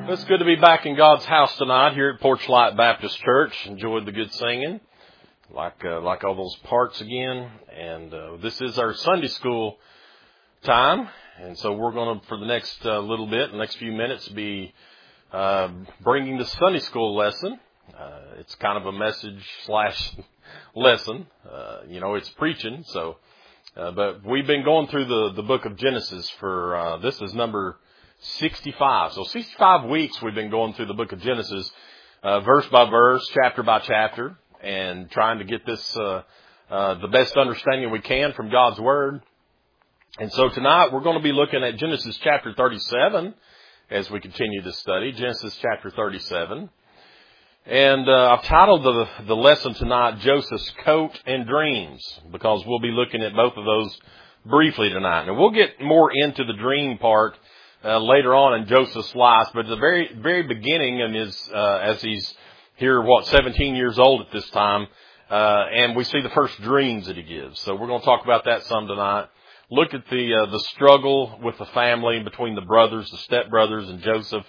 It's good to be back in God's house tonight here at Porchlight Baptist Church. Enjoyed the good singing, like all those parts again. And this is our Sunday school time, and so we're going to, for the next little bit, the next few minutes, be bringing the Sunday school lesson. It's kind of a message / lesson. It's preaching. So, but we've been going through the book of Genesis for this is number 65. So 65 weeks we've been going through the book of Genesis, verse by verse, chapter by chapter, and trying to get this the best understanding we can from God's Word. And so tonight we're going to be looking at Genesis chapter 37 as we continue to study, Genesis chapter 37. And I've titled the lesson tonight, Joseph's Coat and Dreams, because we'll be looking at both of those briefly tonight. And we'll get more into the dream part later on in Joseph's life, but at the very, very beginning, in his, as he's here, 17 years old at this time, and we see the first dreams that he gives. So we're going to talk about that some tonight. Look at the struggle with the family between the brothers, the stepbrothers, and Joseph,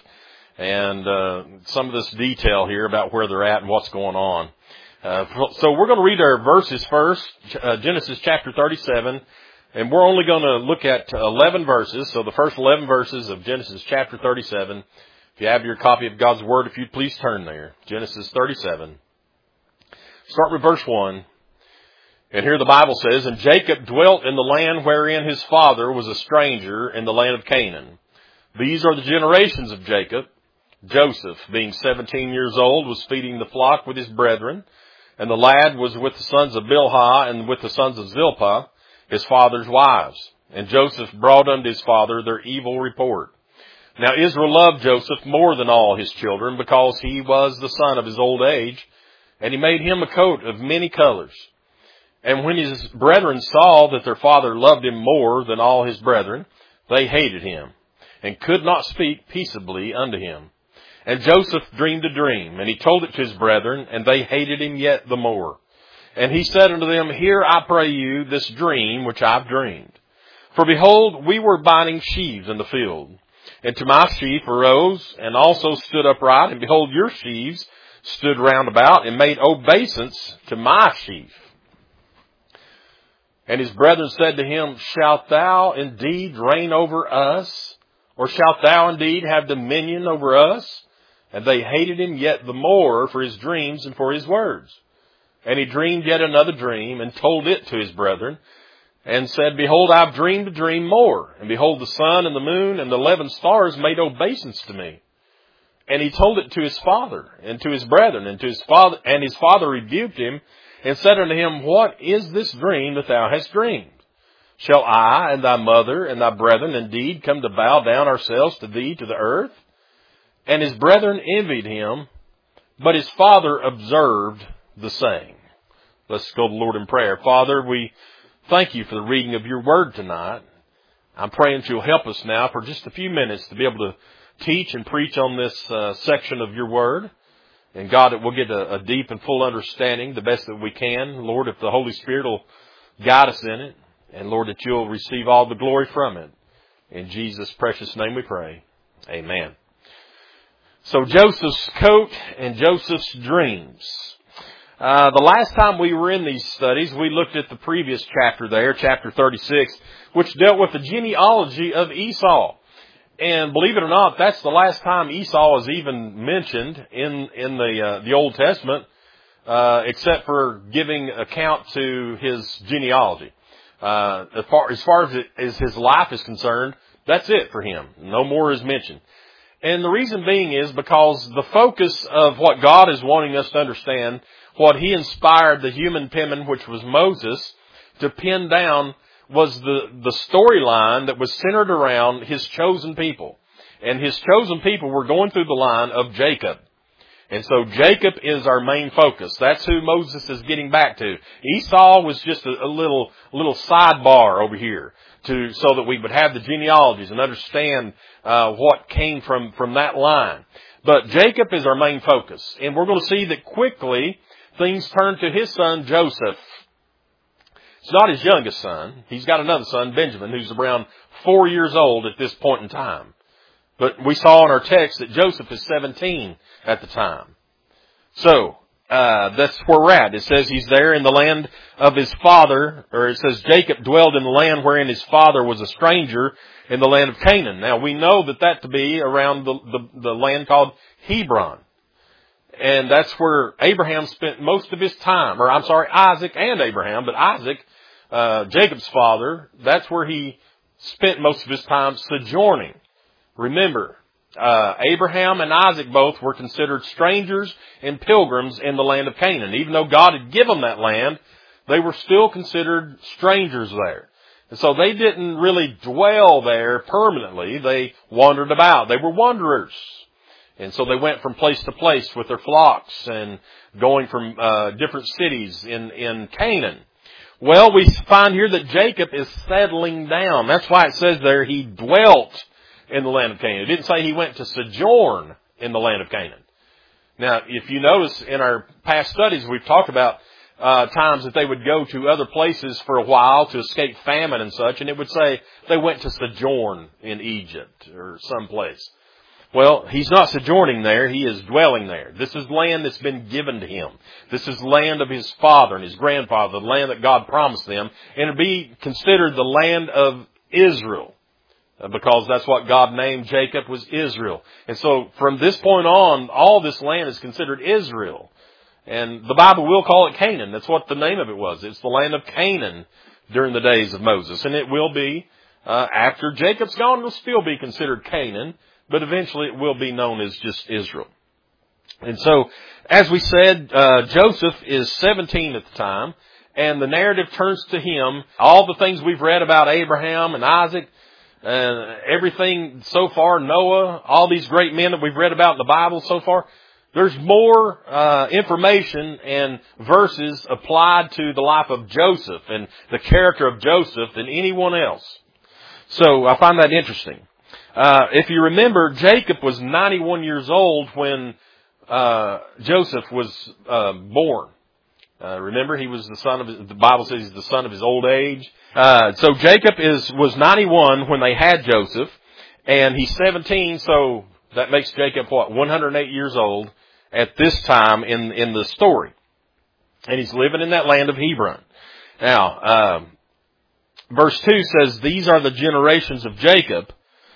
and some of this detail here about where they're at and what's going on. So we're going to read our verses first, Genesis chapter 37. And we're only going to look at 11 verses. So the first 11 verses of Genesis chapter 37. If you have your copy of God's Word, if you'd please turn there. Genesis 37. Start with verse 1. And here the Bible says, "And Jacob dwelt in the land wherein his father was a stranger, in the land of Canaan. These are the generations of Jacob. Joseph, being 17 years old, was feeding the flock with his brethren. And the lad was with the sons of Bilhah and with the sons of Zilpah, his father's wives. And Joseph brought unto his father their evil report. Now Israel loved Joseph more than all his children, because he was the son of his old age, and he made him a coat of many colors. And when his brethren saw that their father loved him more than all his brethren, they hated him, and could not speak peaceably unto him. And Joseph dreamed a dream, and he told it to his brethren, and they hated him yet the more. And he said unto them, Hear, I pray you, this dream which I've dreamed. For behold, we were binding sheaves in the field. And to my sheaf arose, and also stood upright, and behold, your sheaves stood round about, and made obeisance to my sheaf. And his brethren said to him, Shalt thou indeed reign over us? Or shalt thou indeed have dominion over us? And they hated him yet the more for his dreams and for his words. And he dreamed yet another dream, and told it to his brethren, and said, Behold, I've dreamed a dream more. And behold, the sun and the moon and the 11 stars made obeisance to me. And he told it to his father and to his brethren, and his father rebuked him, and said unto him, What is this dream that thou hast dreamed? Shall I and thy mother and thy brethren indeed come to bow down ourselves to thee to the earth? And his brethren envied him, but his father observed the saying." Let's go to the Lord in prayer. Father, we thank you for the reading of your word tonight. I'm praying that you'll help us now for just a few minutes to be able to teach and preach on this section of your word. And God, that we'll get a deep and full understanding, the best that we can. Lord, if the Holy Spirit will guide us in it. And Lord, that you'll receive all the glory from it. In Jesus' precious name we pray. Amen. So Joseph's coat and Joseph's dreams. The last time we were in these studies, we looked at the previous chapter there, chapter 36, which dealt with the genealogy of Esau. And believe it or not, that's the last time Esau is even mentioned in the Old Testament, except for giving account to his genealogy. As far as his life is concerned, that's it for him. No more is mentioned. And the reason being is because the focus of what God is wanting us to understand, what he inspired the human penman, which was Moses, to pen down, was the storyline that was centered around his chosen people. And his chosen people were going through the line of Jacob. And so Jacob is our main focus. That's who Moses is getting back to. Esau was just a little sidebar over here, so that we would have the genealogies and understand what came from that line. But Jacob is our main focus. And we're going to see that quickly things turn to his son Joseph. It's not his youngest son. He's got another son, Benjamin, who's around 4 years old at this point in time. But we saw in our text that Joseph is 17 at the time. So, that's where we're at. It says he's there in the land of his father, or it says Jacob dwelled in the land wherein his father was a stranger in the land of Canaan. Now we know that to be around the land called Hebron. And that's where Abraham spent most of his time, Isaac and Abraham, but Isaac, Jacob's father, that's where he spent most of his time sojourning. Remember, Abraham and Isaac both were considered strangers and pilgrims in the land of Canaan. Even though God had given them that land, they were still considered strangers there. And so they didn't really dwell there permanently. They wandered about. They were wanderers. And so they went from place to place with their flocks and going from different cities in Canaan. Well, we find here that Jacob is settling down. That's why it says there he dwelt in the land of Canaan. It didn't say he went to sojourn in the land of Canaan. Now, if you notice in our past studies, we've talked about times that they would go to other places for a while to escape famine and such, and it would say they went to sojourn in Egypt or someplace. Well, he's not sojourning there. He is dwelling there. This is land that's been given to him. This is land of his father and his grandfather, the land that God promised them, and it'd be considered the land of Israel. Because that's what God named Jacob, was Israel. And so from this point on, all this land is considered Israel. And the Bible will call it Canaan. That's what the name of it was. It's the land of Canaan during the days of Moses. And it will be, after Jacob's gone, it will still be considered Canaan. But eventually it will be known as just Israel. And so, as we said, Joseph is 17 at the time. And the narrative turns to him. All the things we've read about Abraham and Isaac, everything so far, Noah, all these great men that we've read about in the Bible so far, there's more information and verses applied to the life of Joseph and the character of Joseph than anyone else. So I find that interesting. If you remember, Jacob was 91 years old when Joseph was born. Remember, he was the Bible says he's the son of his old age. So Jacob was 91 when they had Joseph, and he's 17, so that makes Jacob, 108 years old at this time in the story. And he's living in that land of Hebron. Now, verse 2 says, these are the generations of Jacob.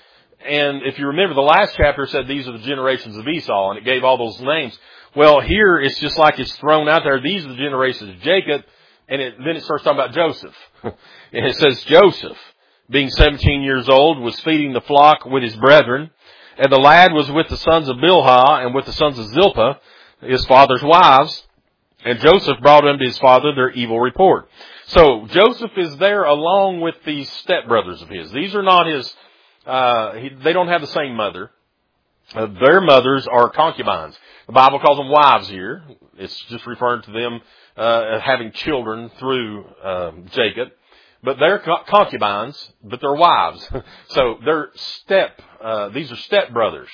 And if you remember, the last chapter said these are the generations of Esau, and it gave all those names. Well, here it's just like it's thrown out there. These are the generations of Jacob, and then it starts talking about Joseph. And it says Joseph, being 17 years old, was feeding the flock with his brethren, and the lad was with the sons of Bilhah and with the sons of Zilpah, his father's wives, and Joseph brought unto his father their evil report. So Joseph is there along with these stepbrothers of his. These are not his. They don't have the same mother. Their mothers are concubines. The Bible calls them wives here. It's just referring to them having children through Jacob. But they're concubines, but they're wives. So they're these are stepbrothers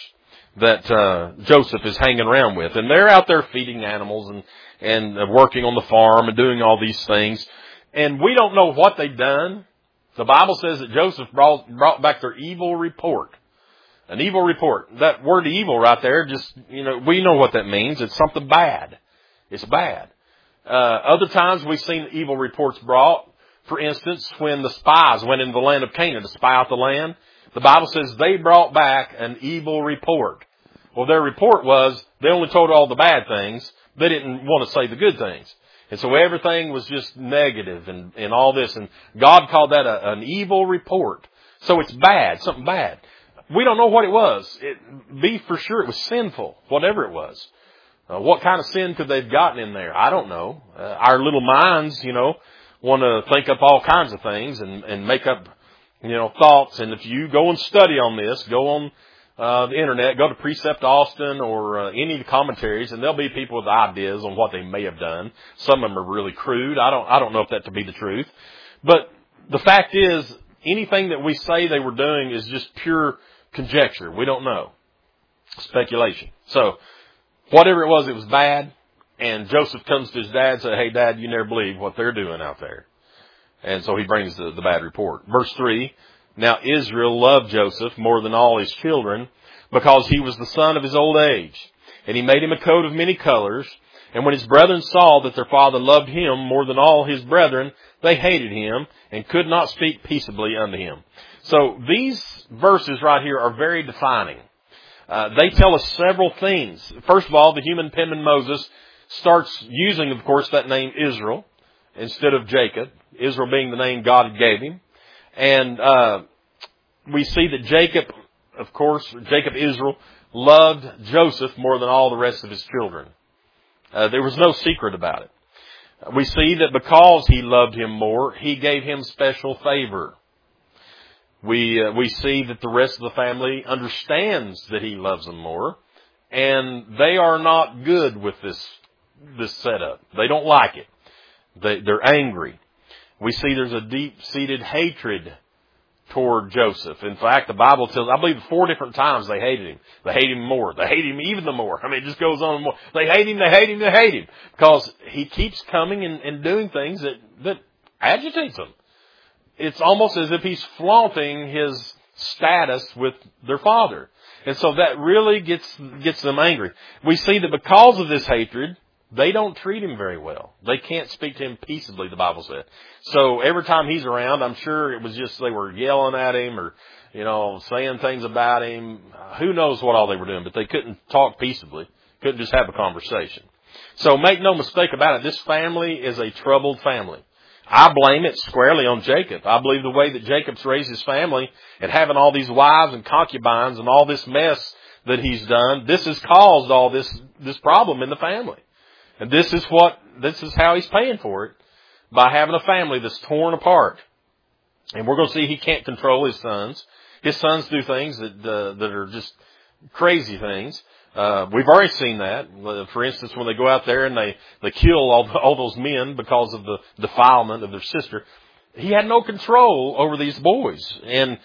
that Joseph is hanging around with. And they're out there feeding animals and working on the farm and doing all these things. And we don't know what they've done. The Bible says that Joseph brought back their evil report. An evil report. That word evil right there, we know what that means. It's something bad. It's bad. Other times we've seen evil reports brought. For instance, when the spies went into the land of Canaan to spy out the land, the Bible says they brought back an evil report. Well, their report was they only told all the bad things. They didn't want to say the good things. And so everything was just negative and all this. And God called that an evil report. So it's bad, something bad. We don't know what it was. Be for sure it was sinful, whatever it was. What kind of sin could they have gotten in there? I don't know. Our little minds, want to think up all kinds of things and make up, thoughts. And if you go and study on this, go on the internet, go to Precept Austin or any of the commentaries, and there'll be people with ideas on what they may have done. Some of them are really crude. I don't know if that to be the truth. But the fact is, anything that we say they were doing is just pure conjecture. We don't know. Speculation. So, whatever it was bad. And Joseph comes to his dad and says, hey, Dad, you never believe what they're doing out there. And so he brings the bad report. Verse 3, now Israel loved Joseph more than all his children, because he was the son of his old age. And he made him a coat of many colors. And when his brethren saw that their father loved him more than all his brethren, they hated him and could not speak peaceably unto him. So these verses right here are very defining. They tell us several things. First of all, the human penman Moses starts using, of course, that name Israel instead of Jacob. Israel being the name God had gave him. And we see that Jacob, Israel, loved Joseph more than all the rest of his children. There was no secret about it. We see that because he loved him more, he gave him special favor. We see that the rest of the family understands that he loves them more, and they are not good with this setup. They don't like it. They're angry. We see there's a deep-seated hatred toward Joseph. In fact, the Bible tells, I believe 4 different times they hated him. They hate him more. They hate him even the more. I mean, it just goes on more. They hate him, they hate him, they hate him. Because he keeps coming and doing things that agitates them. It's almost as if he's flaunting his status with their father. And so that really gets them angry. We see that because of this hatred, they don't treat him very well. They can't speak to him peaceably, the Bible said. So every time he's around, I'm sure it was just they were yelling at him or, saying things about him. Who knows what all they were doing, but they couldn't talk peaceably. Couldn't just have a conversation. So make no mistake about it, this family is a troubled family. I blame it squarely on Jacob. I believe the way that Jacob's raised his family and having all these wives and concubines and all this mess that he's done, this has caused all this problem in the family. And this is how he's paying for it, by having a family that's torn apart. And we're going to see he can't control his sons. His sons do things that are just crazy things. We've already seen that. For instance, when they go out there and they kill all those men because of the defilement of their sister, he had no control over these boys. And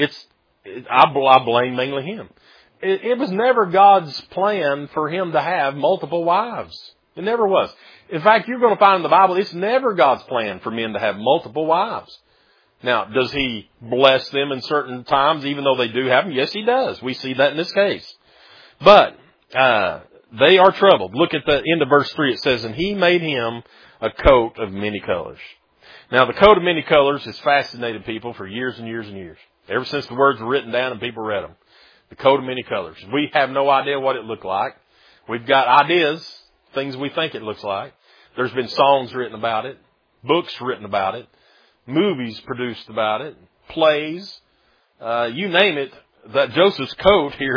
I blame mainly him. It was never God's plan for him to have multiple wives. It never was. In fact, you're going to find in the Bible, it's never God's plan for men to have multiple wives. Now, does he bless them in certain times, even though they do have them? Yes, he does. We see that in this case. But they are troubled. Look at the end of verse 3. It says, and he made him a coat of many colors. Now, the coat of many colors has fascinated people for years and years and years. Ever since the words were written down and people read them. The coat of many colors. We have no idea what it looked like. We've got ideas, things we think it looks like. There's been songs written about it, books written about it, movies produced about it, plays, you name it. That Joseph's coat here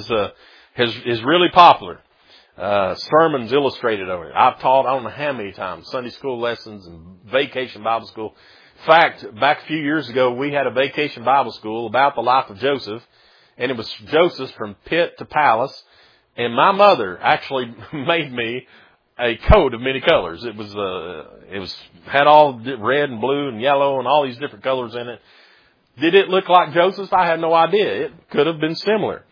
is really popular. Sermons illustrated over it. I've taught, I don't know how many times, Sunday school lessons and vacation Bible school. In fact, back a few years ago, we had a vacation Bible school about the life of Joseph, and it was Joseph from pit to palace. And my mother actually made me a coat of many colors. It had all red and blue and yellow and all these different colors in it. Did it look like Joseph's? I had no idea. It could have been similar.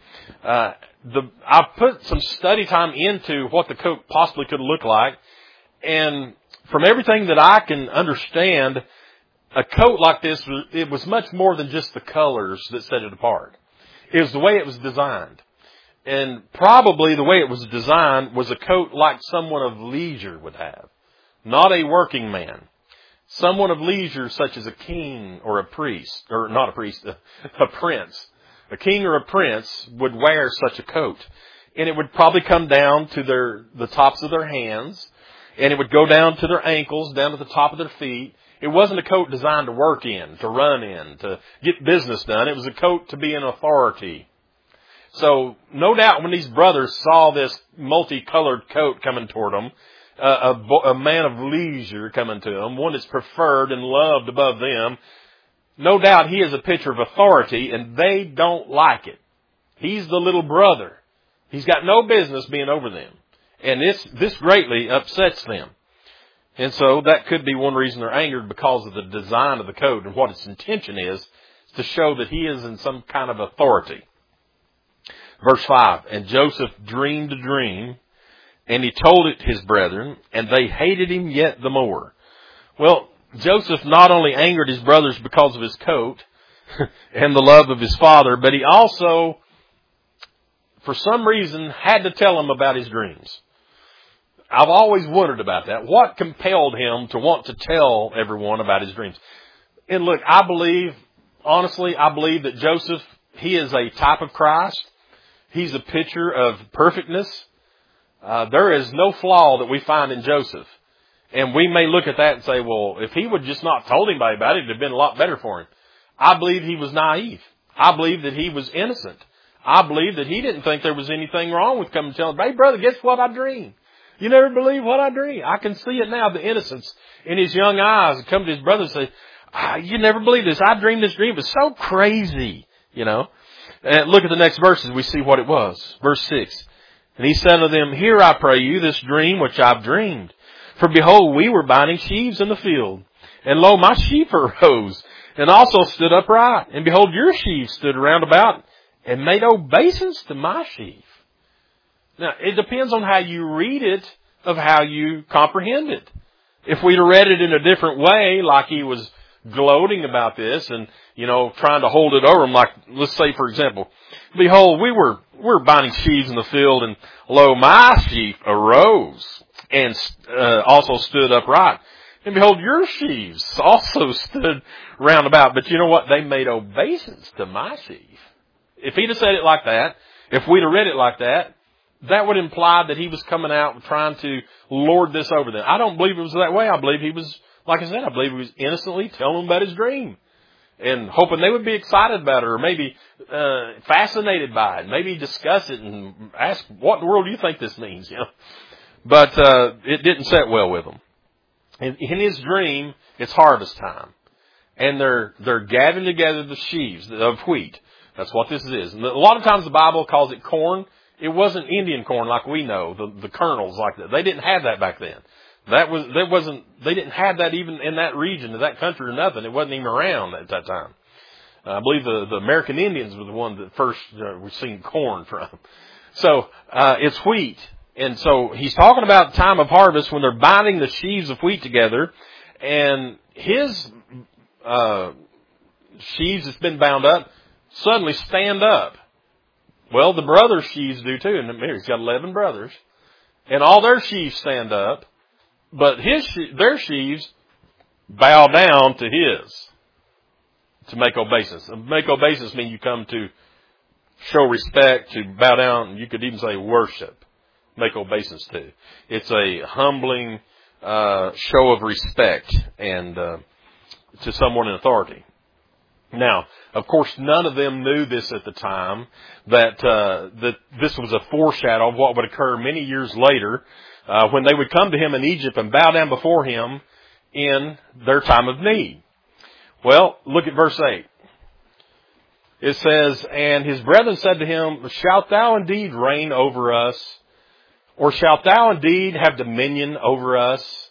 I put some study time into what the coat possibly could look like. And from everything that I can understand, a coat like this, it was much more than just the colors that set it apart. It was the way it was designed. And probably the way it was designed was a coat like someone of leisure would have. Not a working man. Someone of leisure such as a king or a priest, or not a priest, a prince. A king or a prince would wear such a coat. And it would probably come down to the tops of their hands. And it would go down to their ankles, down to the top of their feet. It wasn't a coat designed to work in, to run in, to get business done. It was a coat to be in authority. So, no doubt when these brothers saw this multicolored coat coming toward them, a man of leisure coming to them, one that's preferred and loved above them, no doubt he is a picture of authority, and they don't like it. He's the little brother. He's got no business being over them. And this greatly upsets them. And so that could be one reason they're angered, because of the design of the coat and what its intention is to show that he is in some kind of authority. Verse 5, and Joseph dreamed a dream, and he told it his brethren, and they hated him yet the more. Well, Joseph not only angered his brothers because of his coat and the love of his father, but he also for some reason, had to tell him about his dreams. I've always wondered about that. What compelled him to want to tell everyone about his dreams? And look, honestly, I believe that Joseph, he is a type of Christ. He's a picture of perfectness. There is no flaw that we find in Joseph. And we may look at that and say, well, if he would just not told anybody about it, it'd have been a lot better for him. I believe he was naive. I believe that he was innocent. I believe that he didn't think there was anything wrong with coming and telling, hey, brother, guess what I dreamed? You never believe what I dreamed. I can see it now, the innocence in his young eyes. Come to his brother and say, you never believe this. I dreamed this dream. It was so crazy, you know. And look at the next verses. We see what it was. Verse 6. And he said unto them, hear, I pray you, this dream which I've dreamed. For behold, we were binding sheaves in the field. And lo, my sheep arose, and also stood upright. And behold, your sheaves stood round about, and made obeisance to my sheaf. Now, it depends on how you read it, of how you comprehend it. If we'd have read it in a different way, like he was gloating about this and, you know, trying to hold it over him, like, let's say, for example, behold, we were binding sheaves in the field, and lo, my sheaf arose and also stood upright. And behold, your sheaves also stood round about. But you know what? They made obeisance to my sheaf. If he'd have said it like that, if we'd have read it like that, that would imply that he was coming out trying to lord this over them. I don't believe it was that way. I believe he was, like I said, I believe he was innocently telling them about his dream and hoping they would be excited about it, or maybe fascinated by it, maybe discuss it and ask, what in the world do you think this means? You know, but it didn't set well with them. In his dream, it's harvest time, and they're gathering together the sheaves of wheat. That's what this is. And a lot of times the Bible calls it corn. It wasn't Indian corn like we know, the kernels like that. They didn't have that back then. They didn't have that even in that region, in that country or nothing. It wasn't even around at that time. I believe the American Indians were the ones that first we've seen corn from. So, it's wheat. And so he's talking about the time of harvest when they're binding the sheaves of wheat together, and his, sheaves that's been bound up suddenly stand up. Well, the brothers' sheaves do too. And he's got 11 brothers. And all their sheaves stand up. But their sheaves bow down to his. To make obeisance. Make obeisance means you come to show respect, to bow down. You could even say worship. Make obeisance to. It's a humbling show of respect and to someone in authority. Now, of course, none of them knew this at the time, that this was a foreshadow of what would occur many years later when they would come to him in Egypt and bow down before him in their time of need. Well, look at verse 8. It says, and his brethren said to him, shalt thou indeed reign over us? Or shalt thou indeed have dominion over us?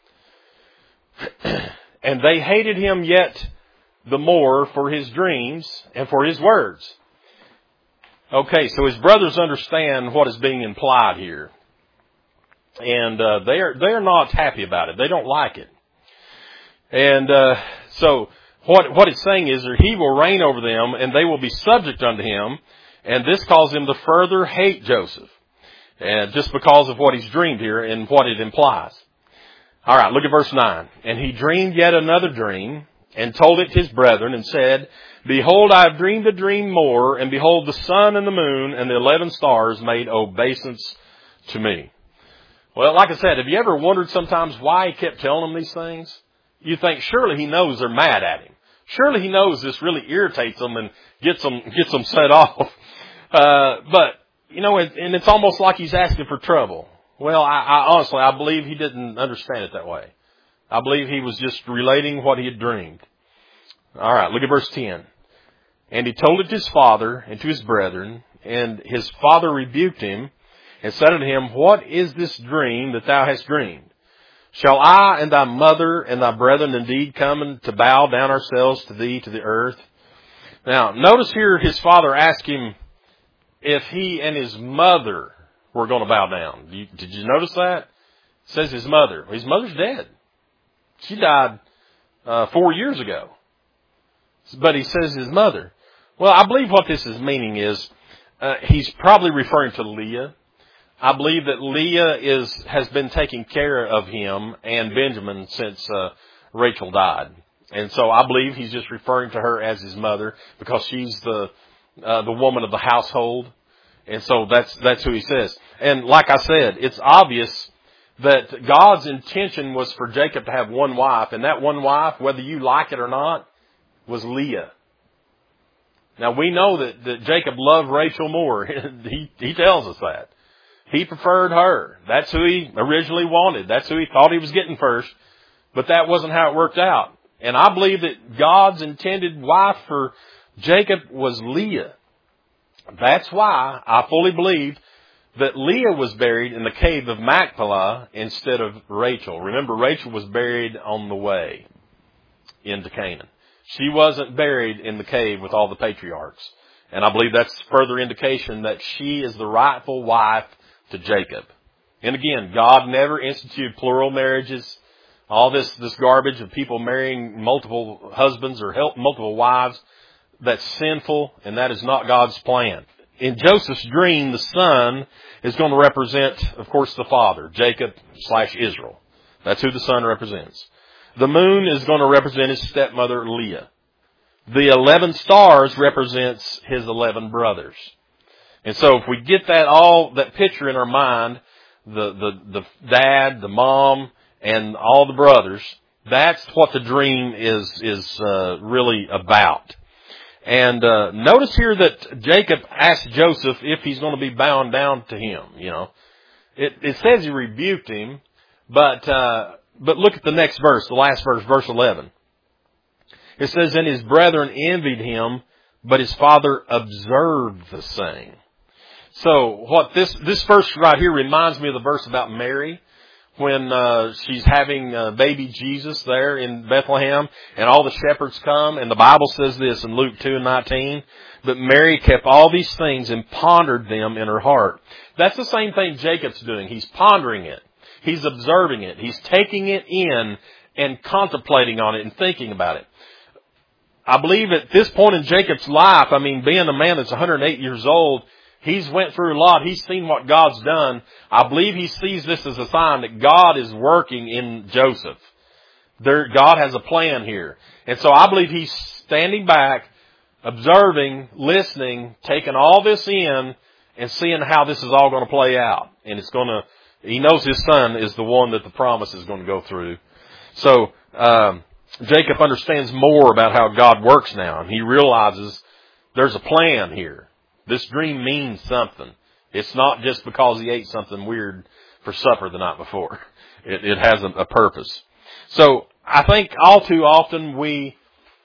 And they hated him yet the more for his dreams and for his words. Okay, so his brothers understand what is being implied here. And they are not happy about it. They don't like it. And so what it's saying is that he will reign over them, and they will be subject unto him. And this caused him to further hate Joseph. And just because of what he's dreamed here and what it implies. All right, look at verse 9. And he dreamed yet another dream, and told it to his brethren, and said, behold, I have dreamed a dream more, and behold, the sun and the moon and the 11 stars made obeisance to me. Well, like I said, have you ever wondered sometimes why he kept telling them these things? You think, surely he knows they're mad at him. Surely he knows this really irritates them and gets them set off. But, you know, and it's almost like he's asking for trouble. Well, I honestly, I believe he didn't understand it that way. I believe he was just relating what he had dreamed. All right, look at verse 10. And he told it to his father and to his brethren, and his father rebuked him and said unto him, what is this dream that thou hast dreamed? Shall I and thy mother and thy brethren indeed come to bow down ourselves to thee to the earth? Now, notice here his father asked him if he and his mother were going to bow down. Did you notice that? It says his mother. His mother's dead. She died 4 years ago. But he says his mother. Well, I believe what this is meaning is he's probably referring to Leah. I believe that Leah has been taking care of him and Benjamin since Rachel died. And so I believe he's just referring to her as his mother because she's the woman of the household. And so that's who he says. And like I said, it's obvious that God's intention was for Jacob to have one wife, and that one wife, whether you like it or not, was Leah. Now we know that Jacob loved Rachel more. He tells us that. He preferred her. That's who he originally wanted. That's who he thought he was getting first. But that wasn't how it worked out. And I believe that God's intended wife for Jacob was Leah. That's why I fully believe that Leah was buried in the cave of Machpelah instead of Rachel. Remember, Rachel was buried on the way into Canaan. She wasn't buried in the cave with all the patriarchs. And I believe that's further indication that she is the rightful wife to Jacob. And again, God never instituted plural marriages. All this garbage of people marrying multiple husbands or multiple wives, that's sinful, and that is not God's plan. In Joseph's dream, the son is going to represent, of course, the father, Jacob/Israel. That's who the son represents. The moon is going to represent his stepmother, Leah. The 11 stars represents his 11 brothers. And so if we get that picture in our mind, the dad, the mom, and all the brothers, that's what the dream is really about. And notice here that Jacob asked Joseph if he's going to be bound down to him. You know, it says he rebuked him, but look at the next verse, the last verse, verse 11. It says, "And his brethren envied him, but his father observed the saying." So what this verse right here reminds me of the verse about Mary, when she's having baby Jesus there in Bethlehem, and all the shepherds come, and the Bible says this in Luke 2:19, "But Mary kept all these things and pondered them in her heart." That's the same thing Jacob's doing. He's pondering it. He's observing it. He's taking it in and contemplating on it and thinking about it. I believe at this point in Jacob's life, being a man that's 108 years old, he's went through a lot. He's seen what God's done. I believe he sees this as a sign that God is working in Joseph. God has a plan here. And so I believe he's standing back, observing, listening, taking all this in, and seeing how this is all going to play out. And he knows his son is the one that the promise is going to go through. So, Jacob understands more about how God works now, and he realizes there's a plan here. This dream means something. It's not just because he ate something weird for supper the night before. It has a purpose. So I think all too often we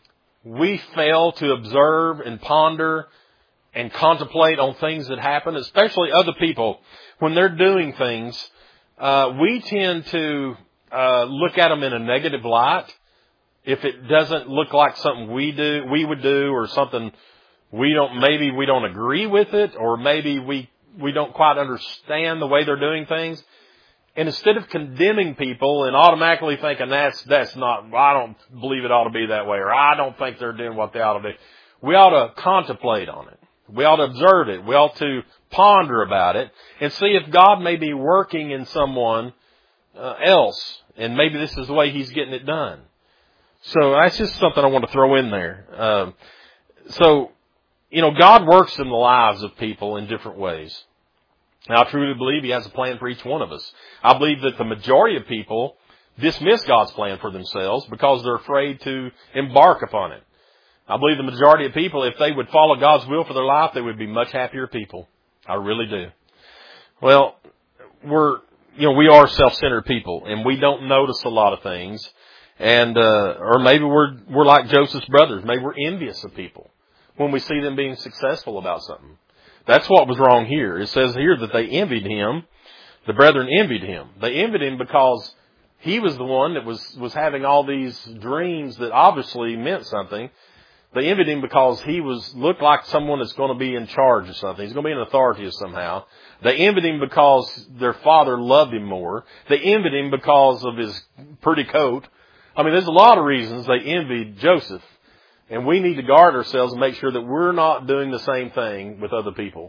fail to observe and ponder and contemplate on things that happen, especially other people. When they're doing things, we tend to look at them in a negative light. If it doesn't look like something we would do, or something maybe we don't agree with it, or maybe we don't quite understand the way they're doing things. And instead of condemning people and automatically thinking that's not, I don't believe it ought to be that way, or I don't think they're doing what they ought to do, we ought to contemplate on it. We ought to observe it. We ought to ponder about it and see if God may be working in someone else, and maybe this is the way he's getting it done. So that's just something I want to throw in there. God works in the lives of people in different ways. Now, I truly believe he has a plan for each one of us. I believe that the majority of people dismiss God's plan for themselves because they're afraid to embark upon it. I believe the majority of people, if they would follow God's will for their life, they would be much happier people. I really do. Well, we are self-centered people, and we don't notice a lot of things. And, or maybe we're like Joseph's brothers. Maybe we're envious of people when we see them being successful about something. That's what was wrong here. It says here that they envied him. The brethren envied him. They envied him because he was the one that was having all these dreams that obviously meant something. They envied him because he looked like someone that's going to be in charge of something. He's going to be an authority of somehow. They envied him because their father loved him more. They envied him because of his pretty coat. There's a lot of reasons they envied Joseph. And we need to guard ourselves and make sure that we're not doing the same thing with other people.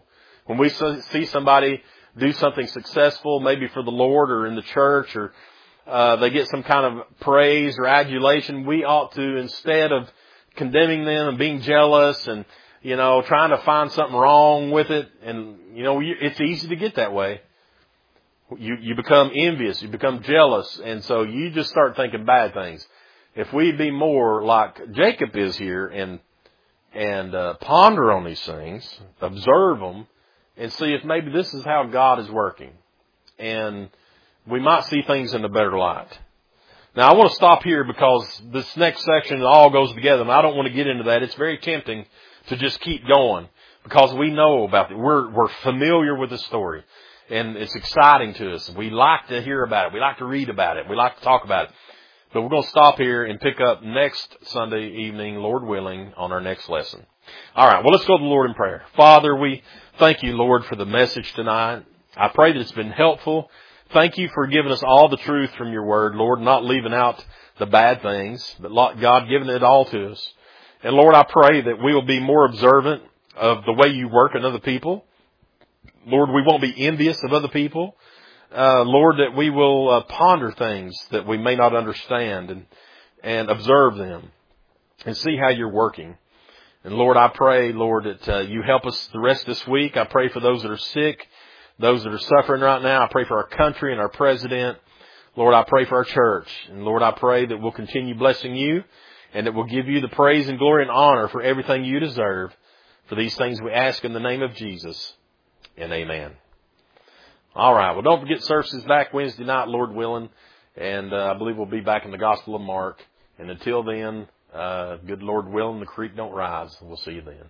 When we see somebody do something successful, maybe for the Lord or in the church, or they get some kind of praise or adulation, we ought to, instead of condemning them and being jealous and, trying to find something wrong with it, and, it's easy to get that way. You become envious, you become jealous, and so you just start thinking bad things. If we be more like Jacob is here and ponder on these things, observe them, and see if maybe this is how God is working, and we might see things in a better light. Now, I want to stop here because this next section all goes together, and I don't want to get into that. It's very tempting to just keep going because we know about it. We're familiar with the story, and it's exciting to us. We like to hear about it. We like to read about it. We like to talk about it. But we're going to stop here and pick up next Sunday evening, Lord willing, on our next lesson. All right, well, let's go to the Lord in prayer. Father, we thank you, Lord, for the message tonight. I pray that it's been helpful. Thank you for giving us all the truth from your word, Lord, not leaving out the bad things, but God giving it all to us. And Lord, I pray that we will be more observant of the way you work in other people. Lord, we won't be envious of other people. Lord, that we will ponder things that we may not understand and observe them and see how you're working. And Lord, I pray, Lord, that you help us the rest of this week. I pray for those that are sick, those that are suffering right now. I pray for our country and our president. Lord, I pray for our church. And Lord, I pray that we'll continue blessing you and that we'll give you the praise and glory and honor for everything you deserve. For these things we ask in the name of Jesus. And amen. All right. Well, don't forget services back Wednesday night, Lord willing. And I believe we'll be back in the Gospel of Mark. And until then, good Lord willing, the creek don't rise. We'll see you then.